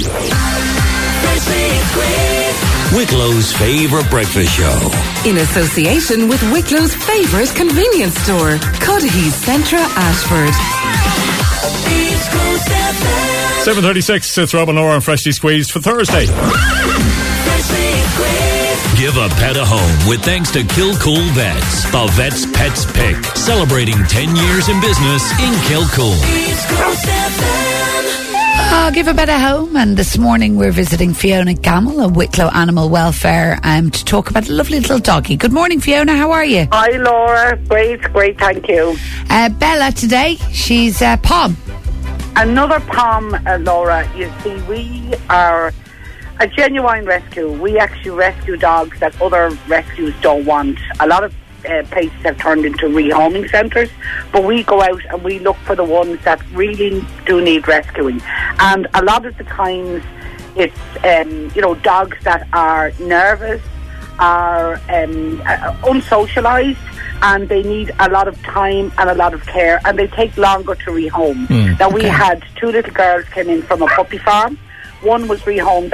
Wicklow's favourite breakfast show. In association with Wicklow's favourite convenience store, Cudahy's Centra, Ashford. 7:36, it's Rob and Laura on Freshly Squeezed for Thursday. Give a pet a home with thanks to Kilcool Vets, the Vets Pets Pick, celebrating 10 years in business in Kilcool. Give a better home, and this morning we're visiting Fiona Gamble of Wicklow Animal Welfare to talk about a lovely little doggy. Good morning, Fiona, how are you? Hi Laura, great, thank you. Bella today, she's Pom. Another Pom, Laura. You see, we are a genuine rescue. We actually rescue dogs that other rescues don't want. A lot of places have turned into rehoming centres, but we go out and we look for the ones that really do need rescuing. And a lot of the times it's dogs that are nervous, are unsocialised, and they need a lot of time and a lot of care, and they take longer to rehome. We had two little girls came in from a puppy farm. One was rehomed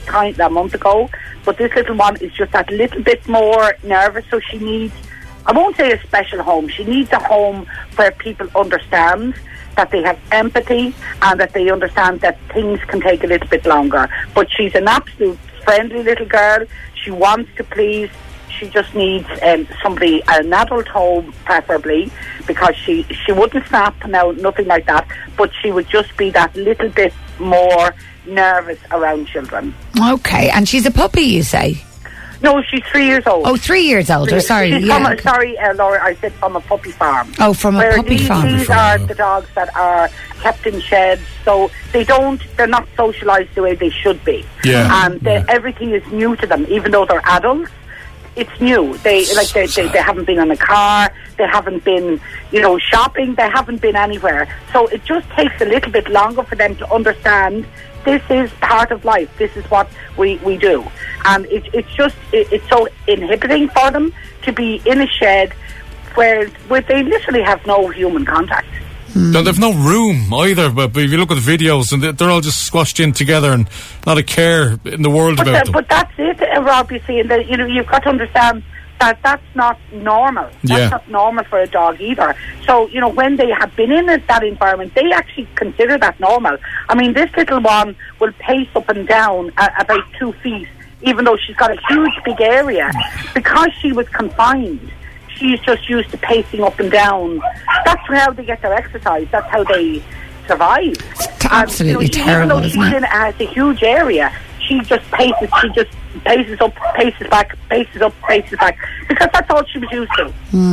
a month ago, but this little one is just that little bit more nervous, so she needs, I won't say a special home, she needs a home where people understand, that they have empathy, and that they understand that things can take a little bit longer. But she's an absolute friendly little girl. She wants to please. She just needs somebody, an adult home preferably, because she wouldn't snap, no, nothing like that, but she would just be that little bit more nervous around children. Okay, and she's a puppy, you say? No, she's 3 years old. Oh, 3 years old. Oh, sorry. Sorry, Laura, I said from a puppy farm. Oh, from a puppy farm. These are the dogs that are kept in sheds, so they're not socialised the way they should be. Yeah. And everything is new to them, even though they're adults. It's new. They haven't been in a car. They haven't been, shopping. They haven't been anywhere. So it just takes a little bit longer for them to understand this is part of life. This is what we do. And it's so inhibiting for them to be in a shed where they literally have no human contact. No, they've no room either, but if you look at the videos, and they're all just squashed in together and not a care in the world about them. But that's it, Rob, you see, and you've got to understand that that's not normal. That's not normal for a dog either. So, when they have been in that environment, they actually consider that normal. I mean, this little one will pace up and down about 2 feet, even though she's got a huge, big area, because she was confined. She's just used to pacing up and down. That's how they get their exercise. That's how they survive. It's absolutely terrible, isn't it? Even though she's in a huge area, she just paces. She just paces up, paces back, paces up, paces back, because that's all she was used to.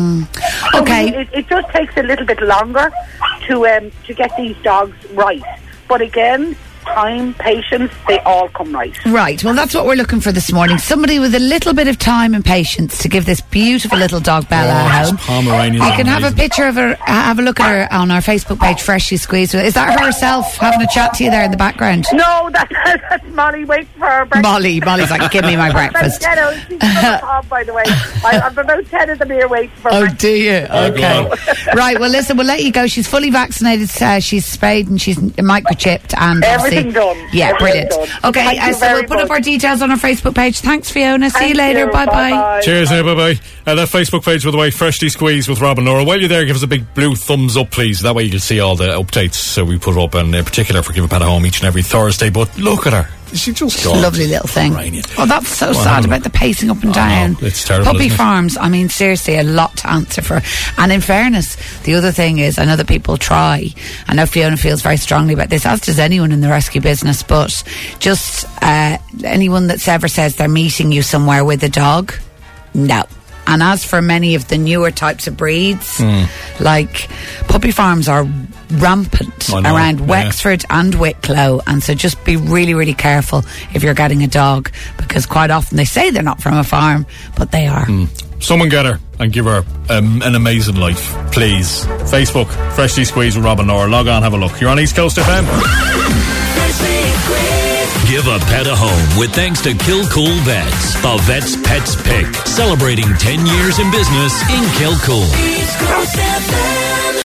Okay. So it just takes a little bit longer to get these dogs right. But again, time, patience, they all come right. Right, well, that's what we're looking for this morning. Somebody with a little bit of time and patience to give this beautiful little dog Bella a home. Pomeranian. You can have a picture of her, have a look at her on our Facebook page, Freshly Squeezed. Is that herself having a chat to you there in the background? No, that's Molly waiting for her breakfast. Molly's like, give me my breakfast. She's Tom, by the way. I've about 10 of them here waiting for her. Oh, do you? Okay. Right, well, listen, we'll let you go. She's fully vaccinated, she's sprayed, and she's microchipped, and everything done. Yeah, everything brilliant. Done. Okay, so we'll put up our details on our Facebook page. Thanks, Fiona. See you later. Bye-bye. Cheers now, bye-bye. That Facebook page, by the way, Freshly Squeezed with Rob and Laura. While you're there, give us a big blue thumbs up, please. That way you can see all the updates so we put up, and in particular for Give a Pet a Home each and every Thursday. But look at her. She just got lovely little thing. Oh, that's so sad about the pacing up and down. It's terrible. Puppy farms, I mean, seriously, a lot to answer for. And in fairness, the other thing is, I know that people try. I know Fiona feels very strongly about this, as does anyone in the rescue business, but just anyone that's ever says they're meeting you somewhere with a dog, no. And as for many of the newer types of breeds, like puppy farms are rampant around Wexford and Wicklow, and so just be really, really careful if you're getting a dog, because quite often they say they're not from a farm, but they are. Someone get her and give her an amazing life, please. Facebook, Freshly Squeezed with Rob and Laura. Log on, have a look. You're on East Coast FM. Give a pet a home with thanks to Kilcool Vets, the Vets Pets Pick, celebrating 10 years in business in Kilcool.